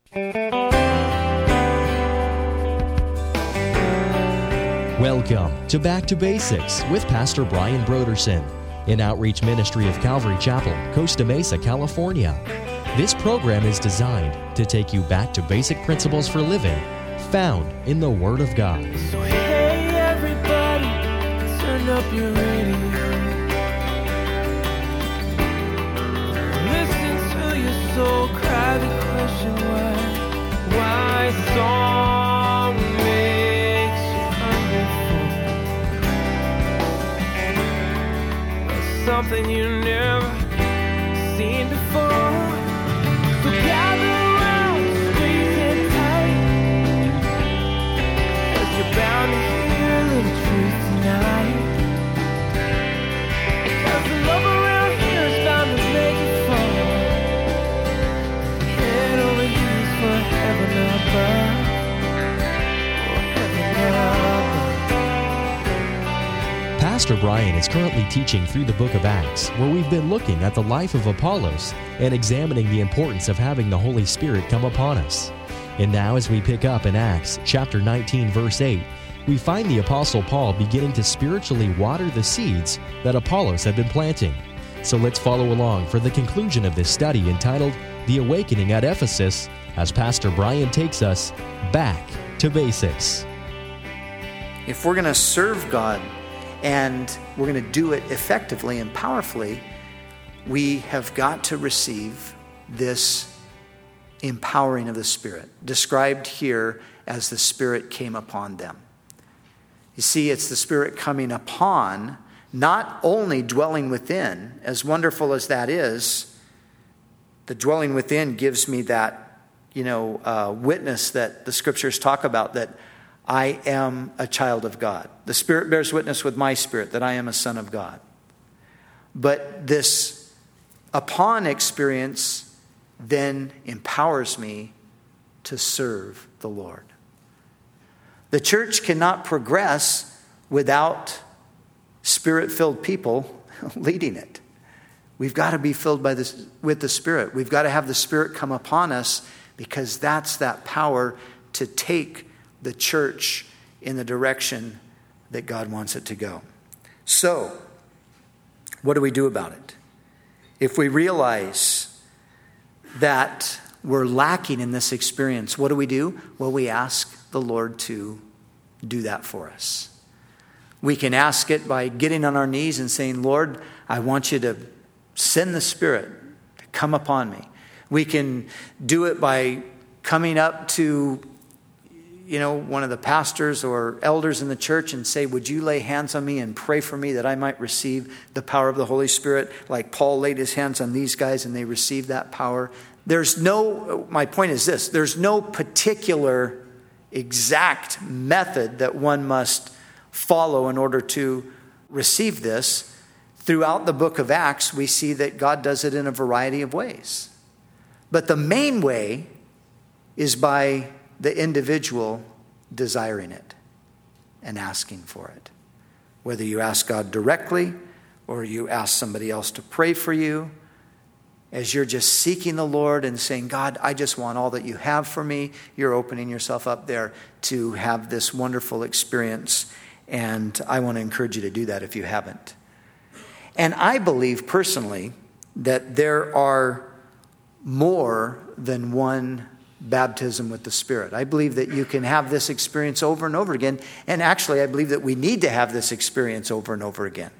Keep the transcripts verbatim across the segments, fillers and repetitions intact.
Welcome to Back to Basics with Pastor Brian Broderson, an outreach ministry of Calvary Chapel, Costa Mesa, California. This program is designed to take you back to basic principles for living found in the Word of God. So hey everybody, turn up your radio. Listen to your soul cry the question why, why song makes you hungry for something you never seen before. So gather around, squeeze in tight, 'cause you're bound to hear a little truth tonight. 'Cause the love around here is bound to make you fall. Head over heels for heaven above. Oh, heaven above. Pastor Brian is currently teaching through the book of Acts, where we've been looking at the life of Apollos and examining the importance of having the Holy Spirit come upon us. And now as we pick up in Acts chapter nineteen, verse eight, we find the Apostle Paul beginning to spiritually water the seeds that Apollos had been planting. So let's follow along for the conclusion of this study entitled The Awakening at Ephesus, as Pastor Brian takes us back to basics. If we're going to serve God and we're going to do it effectively and powerfully, we have got to receive this empowering of the Spirit, described here as the Spirit came upon them. You see, it's the Spirit coming upon, not only dwelling within. As wonderful as that is, the dwelling within gives me that, you know, uh, witness that the Scriptures talk about, that I am a child of God. The Spirit bears witness with my spirit that I am a son of God. But this upon experience then empowers me to serve the Lord. The church cannot progress without Spirit-filled people leading it. We've got to be filled by this, with the Spirit. We've got to have the Spirit come upon us, because that's that power to take the church in the direction that God wants it to go. So, what do we do about it? If we realize that we're lacking in this experience, what do we do? Well, we ask the Lord to do that for us. We can ask it by getting on our knees and saying, Lord, I want you to send the Spirit to come upon me. We can do it by coming up to, you know, one of the pastors or elders in the church and say, would you lay hands on me and pray for me that I might receive the power of the Holy Spirit, like Paul laid his hands on these guys and they received that power. There's no, my point is this, there's no particular exact method that one must follow in order to receive this. Throughout the book of Acts, we see that God does it in a variety of ways. But the main way is by the individual desiring it and asking for it. Whether you ask God directly or you ask somebody else to pray for you, as you're just seeking the Lord and saying, God, I just want all that you have for me, you're opening yourself up there to have this wonderful experience. And I want to encourage you to do that if you haven't. And I believe personally that there are more than one baptism with the Spirit. I believe that you can have this experience over and over again. And actually, I believe that we need to have this experience over and over again.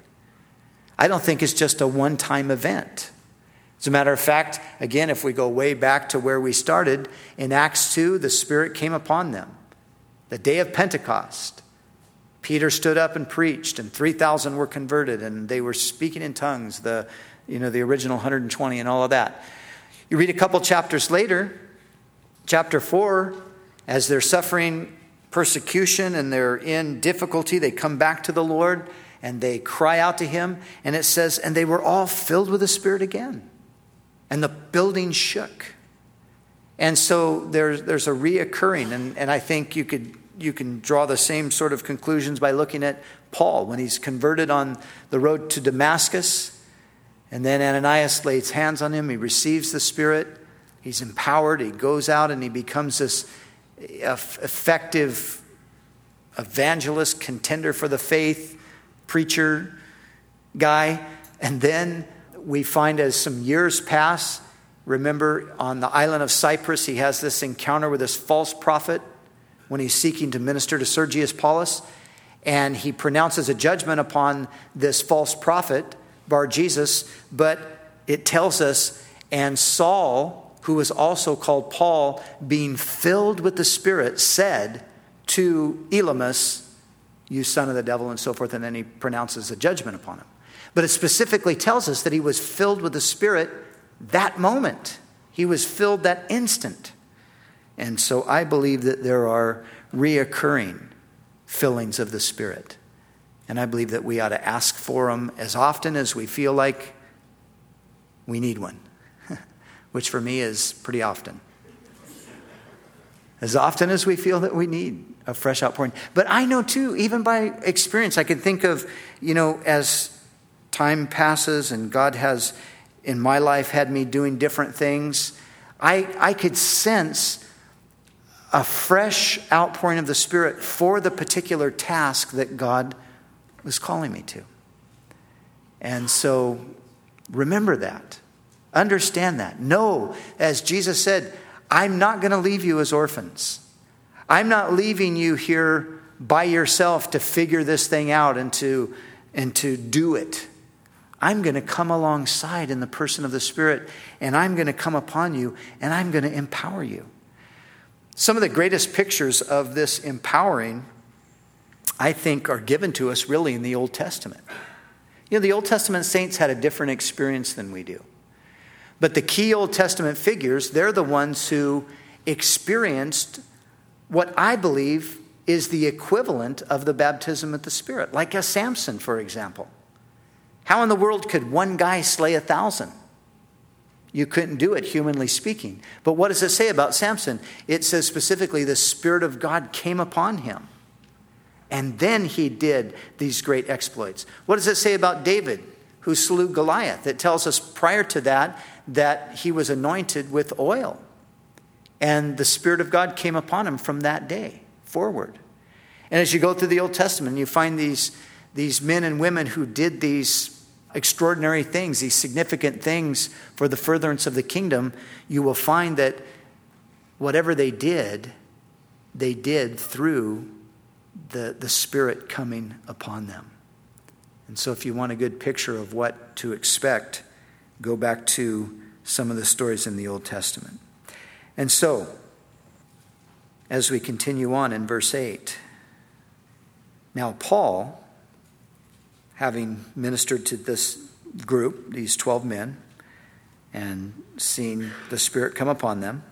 I don't think it's just a one-time event. As a matter of fact, again, if we go way back to where we started, in Acts two, the Spirit came upon them. The day of Pentecost, Peter stood up and preached, and three thousand were converted, and they were speaking in tongues, the, you know, the original one hundred twenty and all of that. You read a couple chapters later, chapter four, as they're suffering persecution and they're in difficulty, they come back to the Lord and they cry out to him. And it says, and they were all filled with the Spirit again. And the building shook. And so there's there's a reoccurring, and, and I think you could you can draw the same sort of conclusions by looking at Paul when he's converted on the road to Damascus. And then Ananias lays hands on him. He receives the Spirit. He's empowered. He goes out and he becomes this effective evangelist, contender for the faith, preacher guy. And then we find as some years pass, remember on the island of Cyprus, he has this encounter with this false prophet when he's seeking to minister to Sergius Paulus. And he pronounces a judgment upon this false prophet, Bar-Jesus. But it tells us, and Saul, who was also called Paul, being filled with the Spirit, said to Elymas, you son of the devil, and so forth. And then he pronounces a judgment upon him. But it specifically tells us that he was filled with the Spirit that moment. He was filled that instant. And so I believe that there are reoccurring fillings of the Spirit. And I believe that we ought to ask for them as often as we feel like we need one. Which for me is pretty often. As often as we feel that we need a fresh outpouring. But I know too, even by experience, I can think of, you know, as time passes and God has, in my life, had me doing different things, I, I could sense a fresh outpouring of the Spirit for the particular task that God was calling me to. And so remember that. Understand that. Know, as Jesus said, I'm not going to leave you as orphans. I'm not leaving you here by yourself to figure this thing out and to, and to do it. I'm going to come alongside in the person of the Spirit, and I'm going to come upon you, and I'm going to empower you. Some of the greatest pictures of this empowering, I think, are given to us really in the Old Testament. You know, the Old Testament saints had a different experience than we do. But the key Old Testament figures, they're the ones who experienced what I believe is the equivalent of the baptism of the Spirit. Like a Samson, for example. How in the world could one guy slay a thousand? You couldn't do it, humanly speaking. But what does it say about Samson? It says specifically the Spirit of God came upon him. And then he did these great exploits. What does it say about David, who slew Goliath? It tells us prior to that, that he was anointed with oil. And the Spirit of God came upon him from that day forward. And as you go through the Old Testament, you find these, these men and women who did these extraordinary things, these significant things for the furtherance of the kingdom. You will find that whatever they did, they did through the, the Spirit coming upon them. And so if you want a good picture of what to expect, go back to some of the stories in the Old Testament. And so, as we continue on in verse eight, now Paul, having ministered to this group, these twelve men, and seen the Spirit come upon them,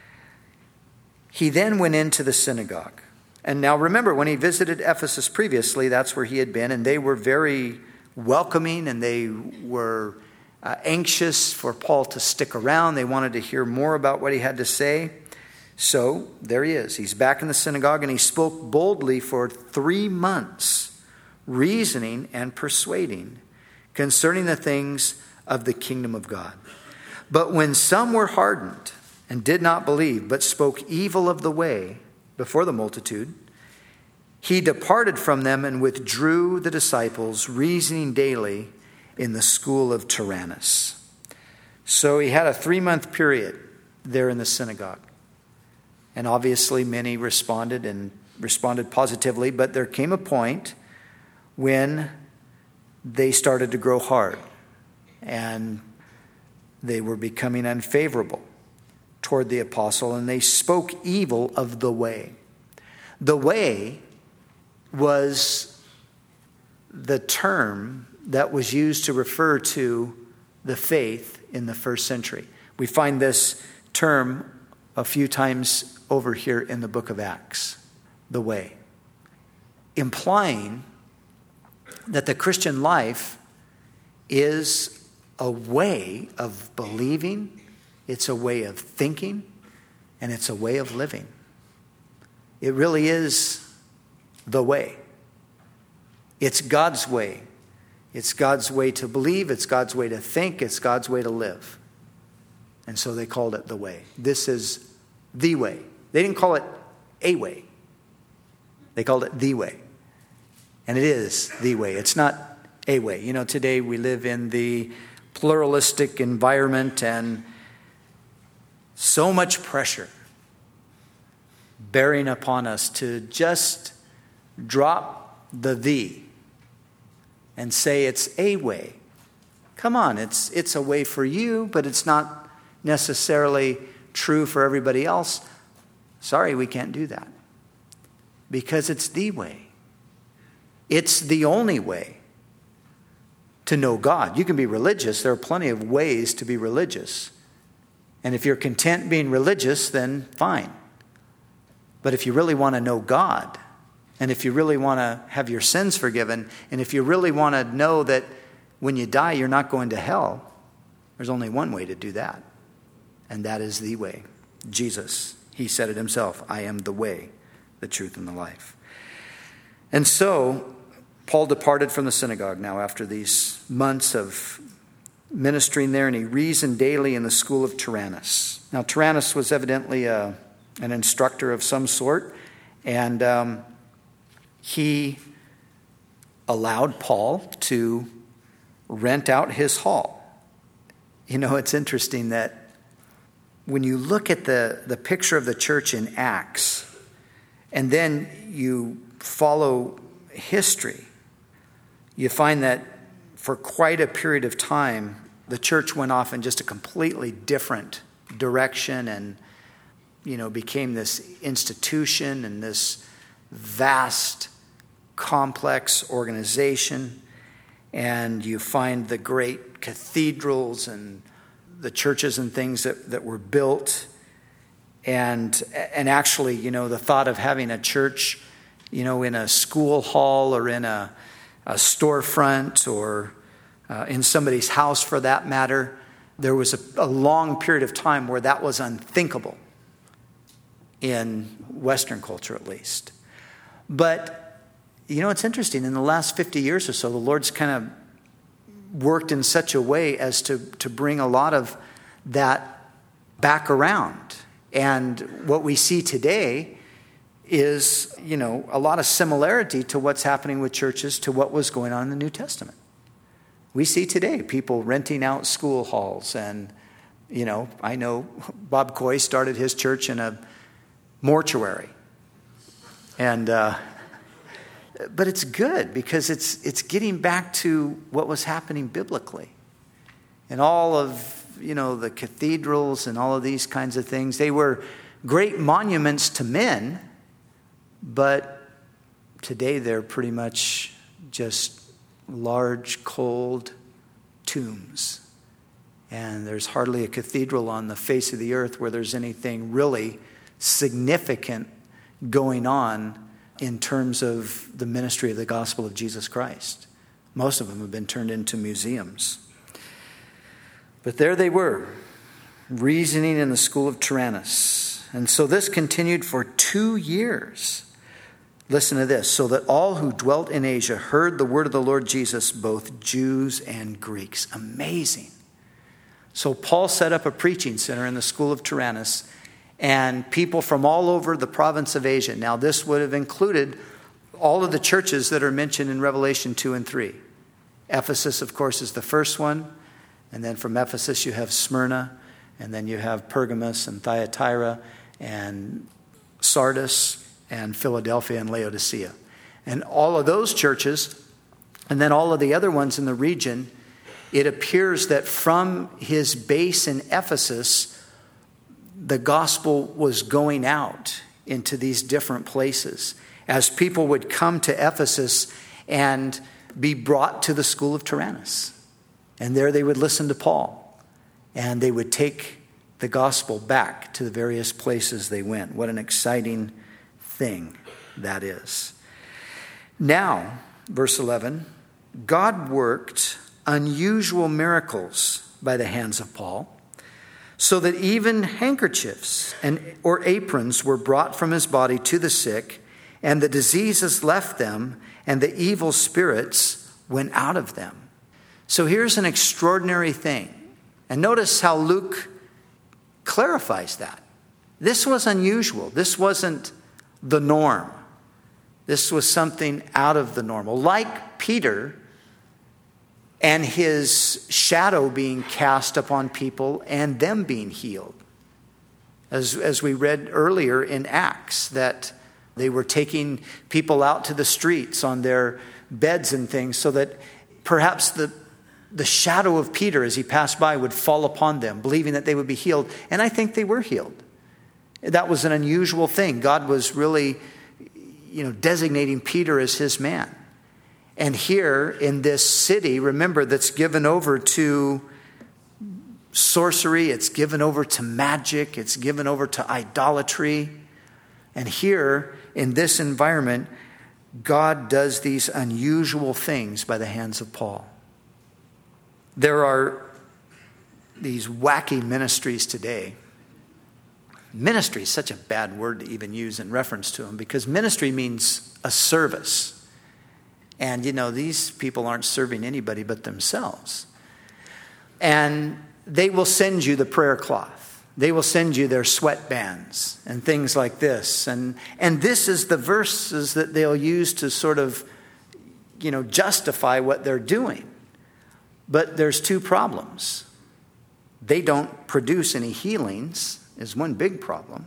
he then went into the synagogue. And now remember, when he visited Ephesus previously, that's where he had been, and they were very welcoming, and they were uh, anxious for Paul to stick around. They wanted to hear more about what he had to say. So there he is. He's back in the synagogue, and he spoke boldly for three months, reasoning and persuading concerning the things of the kingdom of God. But when some were hardened and did not believe, but spoke evil of the way before the multitude, he departed from them and withdrew the disciples, reasoning daily in the school of Tyrannus. So he had a three-month period there in the synagogue. And obviously many responded and responded positively, but there came a point when they started to grow hard and they were becoming unfavorable toward the apostle, and they spoke evil of the way. The way was the term that was used to refer to the faith in the first century. We find this term a few times over here in the book of Acts, the way, implying that the Christian life is a way of believing, it's a way of thinking, and it's a way of living. It really is the way. It's God's way. It's God's way to believe. It's God's way to think. It's God's way to live. And so they called it the way. This is the way. They didn't call it a way. They called it the way. And it is the way. It's not a way. You know, today we live in the pluralistic environment and so much pressure bearing upon us to just drop the the and say it's a way. Come on, it's it's a way for you, but it's not necessarily true for everybody else. Sorry, we can't do that. Because it's the way. It's the only way to know God. You can be religious. There are plenty of ways to be religious. And if you're content being religious, then fine. But if you really want to know God, and if you really want to have your sins forgiven, and if you really want to know that when you die you're not going to hell, there's only one way to do that. And that is the way. Jesus, he said it himself, I am the way, the truth, and the life. And so Paul departed from the synagogue now after these months of ministering there, and he reasoned daily in the school of Tyrannus. Now, Tyrannus was evidently a, an instructor of some sort, and um, he allowed Paul to rent out his hall. You know, it's interesting that when you look at the, the picture of the church in Acts, and then you follow history, you find that for quite a period of time, the church went off in just a completely different direction and, you know, became this institution and this vast, complex organization. And you find the great cathedrals and the churches and things that, that were built. And, and actually, you know, the thought of having a church, you know, in a school hall or in a, a storefront or uh, in somebody's house for that matter, there was a, a long period of time where that was unthinkable in Western culture at least. But, you know, it's interesting. In the last fifty years or so, the Lord's kind of worked in such a way as to, to bring a lot of that back around. And what we see today is, you know, a lot of similarity to what's happening with churches to what was going on in the New Testament. We see today people renting out school halls. And, you know, I know Bob Coy started his church in a mortuary. And, uh, but it's good because it's it's getting back to what was happening biblically. And all of, you know, the cathedrals and all of these kinds of things, they were great monuments to men, but today they're pretty much just large, cold tombs. And there's hardly a cathedral on the face of the earth where there's anything really significant going on in terms of the ministry of the gospel of Jesus Christ. Most of them have been turned into museums. But there they were, reasoning in the school of Tyrannus. And so this continued for two years. Listen to this. So that all who dwelt in Asia heard the word of the Lord Jesus, both Jews and Greeks. Amazing. So Paul set up a preaching center in the school of Tyrannus, and people from all over the province of Asia. Now, this would have included all of the churches that are mentioned in Revelation two and three. Ephesus, of course, is the first one. And then from Ephesus, you have Smyrna. And then you have Pergamos and Thyatira and Sardis and Philadelphia and Laodicea. And all of those churches, and then all of the other ones in the region, it appears that from his base in Ephesus, the gospel was going out into these different places as people would come to Ephesus and be brought to the school of Tyrannus. And there they would listen to Paul, and they would take the gospel back to the various places they went. What an exciting thing that is. Now, verse eleven, God worked unusual miracles by the hands of Paul, so that even handkerchiefs and or aprons were brought from his body to the sick, and the diseases left them, and the evil spirits went out of them. So here's an extraordinary thing. And notice how Luke clarifies that. This was unusual. This wasn't the norm. This was something out of the normal. Like Peter and his shadow being cast upon people and them being healed. As, as we read earlier in Acts, that they were taking people out to the streets on their beds and things so that perhaps the, the shadow of Peter as he passed by would fall upon them, believing that they would be healed. And I think they were healed. That was an unusual thing. God was really, you know, designating Peter as his man. And here in this city, remember, that's given over to sorcery, it's given over to magic, it's given over to idolatry. And here in this environment, God does these unusual things by the hands of Paul. There are these wacky ministries today. Ministry is such a bad word to even use in reference to them, because ministry means a service. And, you know, these people aren't serving anybody but themselves. And they will send you the prayer cloth. They will send you their sweatbands and things like this. And, and this is the verses that they'll use to sort of, you know, justify what they're doing. But there's two problems. They don't produce any healings, is one big problem.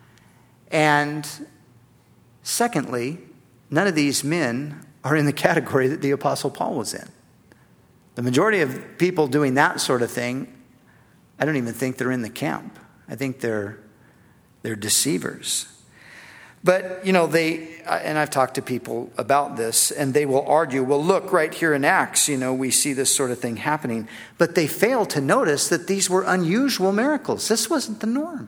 And secondly, none of these men are in the category that the Apostle Paul was in. The majority of people doing that sort of thing, I don't even think they're in the camp. I think they're they're deceivers. But, you know, they, and I've talked to people about this, and they will argue, well, look, right here in Acts, you know, we see this sort of thing happening. But they fail to notice that these were unusual miracles. This wasn't the norm.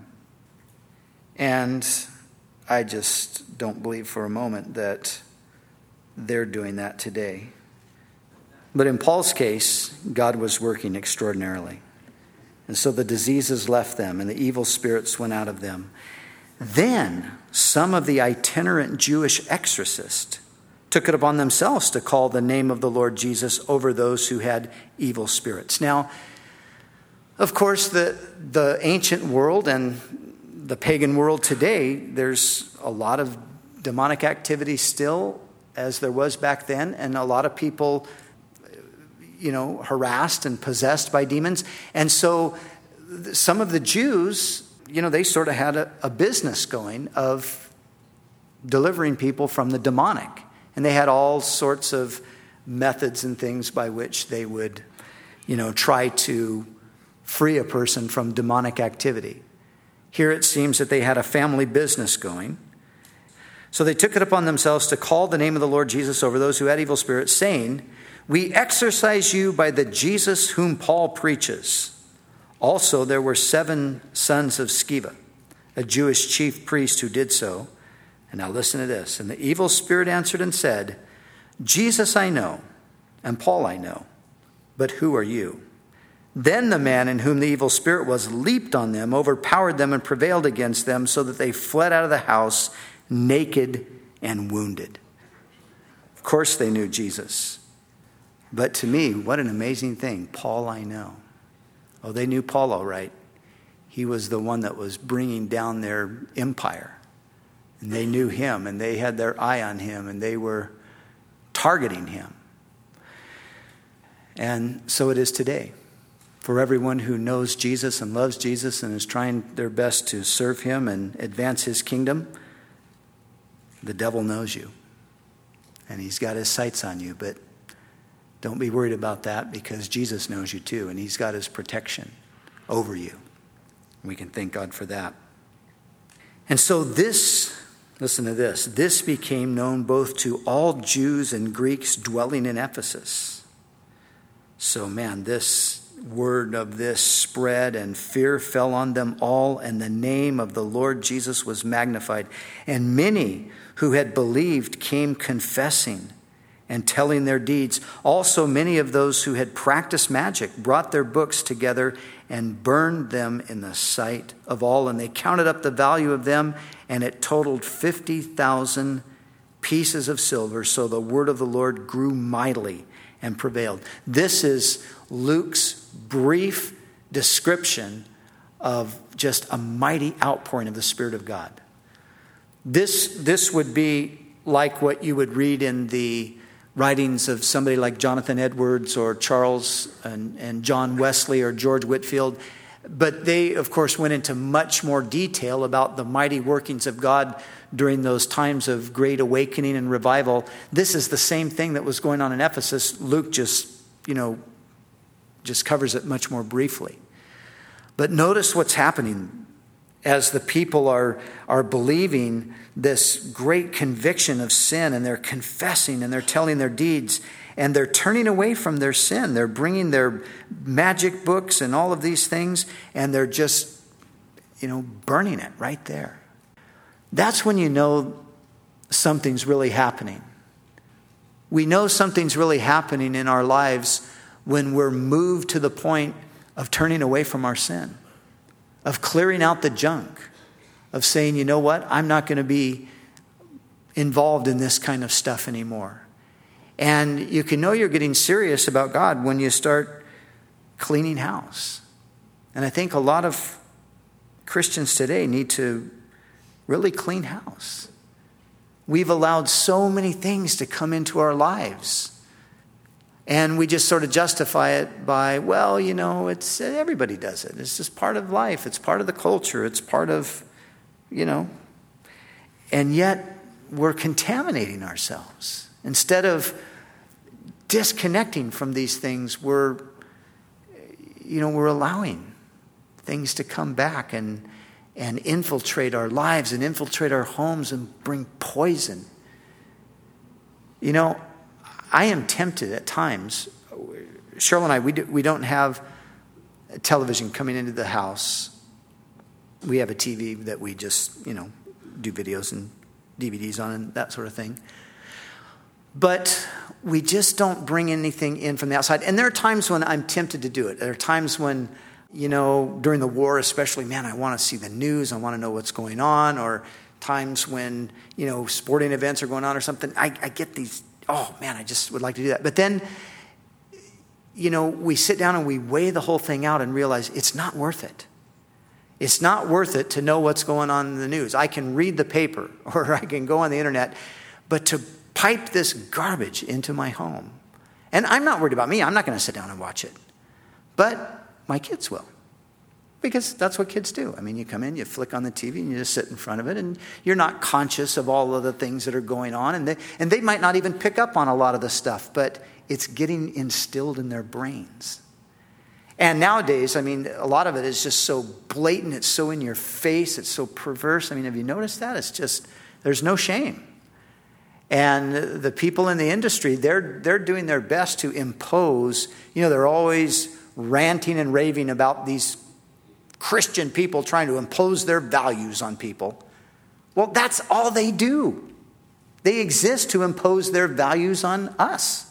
And I just don't believe for a moment that they're doing that today. But in Paul's case, God was working extraordinarily. And so the diseases left them, and the evil spirits went out of them. Then some of the itinerant Jewish exorcists took it upon themselves to call the name of the Lord Jesus over those who had evil spirits. Now, of course, the, the ancient world and the pagan world today, there's a lot of demonic activity still, as there was back then, and a lot of people, you know, harassed and possessed by demons. And so some of the Jews, you know, they sort of had a, a business going of delivering people from the demonic. And they had all sorts of methods and things by which they would, you know, try to free a person from demonic activity. Here it seems that they had a family business going. So they took it upon themselves to call the name of the Lord Jesus over those who had evil spirits, saying, "We exorcise you by the Jesus whom Paul preaches." Also, there were seven sons of Sceva, a Jewish chief priest, who did so. And now listen to this. And the evil spirit answered and said, "Jesus I know, and Paul I know, but who are you?" Then the man in whom the evil spirit was leaped on them, overpowered them, and prevailed against them, so that they fled out of the house naked and wounded. Of course they knew Jesus. But to me, what an amazing thing. Paul I know. Oh, they knew Paul all right. He was the one that was bringing down their empire. And they knew him, and they had their eye on him, and they were targeting him. And so it is today. For everyone who knows Jesus and loves Jesus and is trying their best to serve him and advance his kingdom, the devil knows you. And he's got his sights on you, but don't be worried about that, because Jesus knows you too, and he's got his protection over you. We can thank God for that. And so this, listen to this, this became known both to all Jews and Greeks dwelling in Ephesus. So man, this word of this spread, and fear fell on them all, and the name of the Lord Jesus was magnified. And many who had believed came confessing and telling their deeds. Also, many of those who had practiced magic brought their books together and burned them in the sight of all. And they counted up the value of them, and it totaled fifty thousand pieces of silver. So the word of the Lord grew mightily and prevailed. This is Luke's brief description of just a mighty outpouring of the Spirit of God. This, this would be like what you would read in the writings of somebody like Jonathan Edwards or Charles and, and John Wesley or George Whitefield. But they, of course, went into much more detail about the mighty workings of God during those times of great awakening and revival. This is the same thing that was going on in Ephesus. Luke just, you know, just covers it much more briefly. But notice what's happening as the people are, are believing this great conviction of sin, and they're confessing and they're telling their deeds, and they're turning away from their sin. They're bringing their magic books and all of these things, and they're just, you know, burning it right there. That's when you know something's really happening. We know something's really happening in our lives when we're moved to the point of turning away from our sin, of clearing out the junk, of saying, you know what, I'm not going to be involved in this kind of stuff anymore. And you can know you're getting serious about God when you start cleaning house. And I think a lot of Christians today need to really clean house. We've allowed so many things to come into our lives. And we just sort of justify it by, well, you know, it's everybody does it. It's just part of life. It's part of the culture. It's part of, you know. And yet we're contaminating ourselves. Instead of disconnecting from these things, we're, you know, we're allowing things to come back and, and infiltrate our lives and infiltrate our homes and bring poison. You know, I am tempted at times. Cheryl and I, we, do, we don't have television coming into the house. We have a T V that we just, you know, do videos and D V Ds on and that sort of thing. But we just don't bring anything in from the outside. And there are times when I'm tempted to do it. There are times when, you know, during the war especially, man, I want to see the news. I want to know what's going on. Or times when, you know, sporting events are going on or something. I, I get these, oh, man, I just would like to do that. But then, you know, we sit down and we weigh the whole thing out and realize it's not worth it. It's not worth it to know what's going on in the news. I can read the paper or I can go on the internet, but to pipe this garbage into my home. And I'm not worried about me. I'm not going to sit down and watch it. But my kids will. Because that's what kids do. I mean, you come in, you flick on the T V, and you just sit in front of it, and you're not conscious of all of the things that are going on. And they, and they might not even pick up on a lot of the stuff, but it's getting instilled in their brains. And nowadays, I mean, a lot of it is just so blatant. It's so in your face. It's so perverse. I mean, have you noticed that? It's just, there's no shame. And the people in the industry, they're they're doing their best to impose, you know, they're always ranting and raving about these Christian people trying to impose their values on people. Well, that's all they do. They exist to impose their values on us.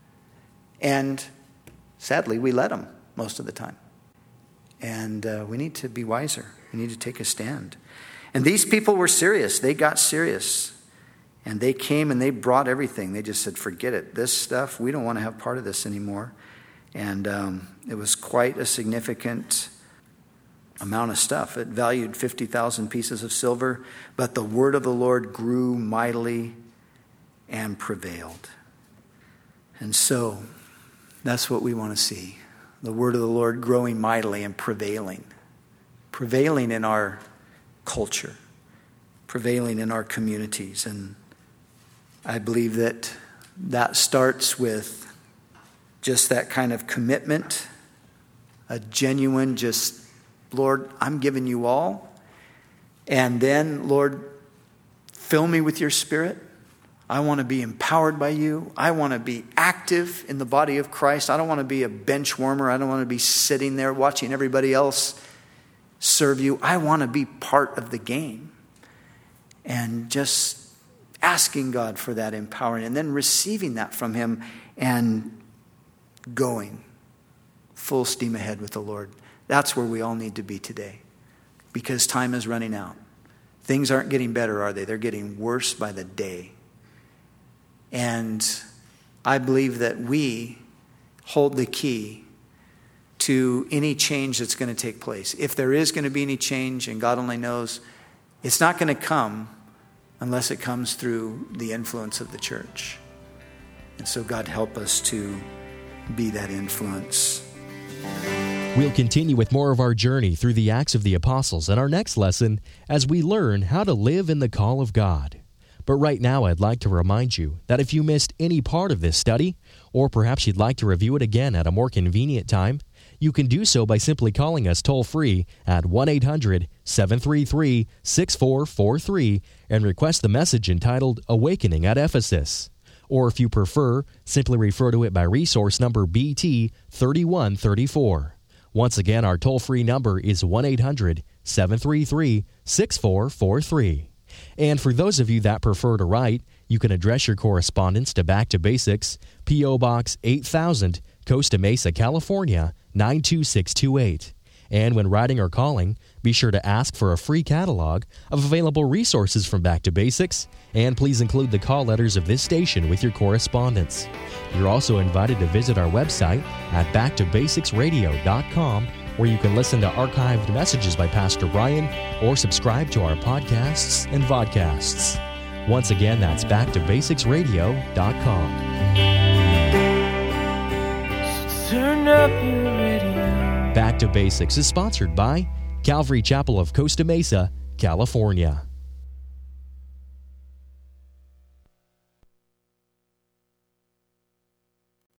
And sadly, we let them most of the time. And uh, we need to be wiser. We need to take a stand. And these people were serious. They got serious. And they came and they brought everything. They just said, forget it. This stuff, we don't want to have part of this anymore. And um, it was quite a significant amount of stuff. It valued fifty thousand pieces of silver. But the word of the Lord grew mightily and prevailed. And so that's what we want to see. The word of the Lord growing mightily and prevailing. Prevailing in our culture. Prevailing in our communities. And I believe that that starts with just that kind of commitment, a genuine just, Lord, I'm giving you all. And then, Lord, fill me with your Spirit. I want to be empowered by you. I want to be active in the body of Christ. I don't want to be a bench warmer. I don't want to be sitting there watching everybody else serve you. I want to be part of the game. And just asking God for that empowering and then receiving that from him and going full steam ahead with the Lord. That's where we all need to be today, because time is running out. Things aren't getting better, are they? They're getting worse by the day. And I believe that we hold the key to any change that's going to take place. If there is going to be any change, and God only knows, it's not going to come unless it comes through the influence of the church. And so God help us to be that influence. We'll continue with more of our journey through the Acts of the Apostles in our next lesson as we learn how to live in the call of God. But right now, I'd like to remind you that if you missed any part of this study, or perhaps you'd like to review it again at a more convenient time, you can do so by simply calling us toll-free at one eight hundred seven three three six four four three and request the message entitled Awakening at Ephesus. Or if you prefer, simply refer to it by resource number B T thirty-one thirty-four. Once again, our toll-free number is one eight hundred seven three three six four four three. And for those of you that prefer to write, you can address your correspondence to Back to Basics, P O. Box eight thousand, Costa Mesa, California, nine two six two eight. And when writing or calling, be sure to ask for a free catalog of available resources from Back to Basics, and please include the call letters of this station with your correspondence. You're also invited to visit our website at back to basics radio dot com, where you can listen to archived messages by Pastor Brian or subscribe to our podcasts and vodcasts. Once again, that's back to basics radio dot com. So turn up your radio. Back to Basics is sponsored by Calvary Chapel of Costa Mesa, California.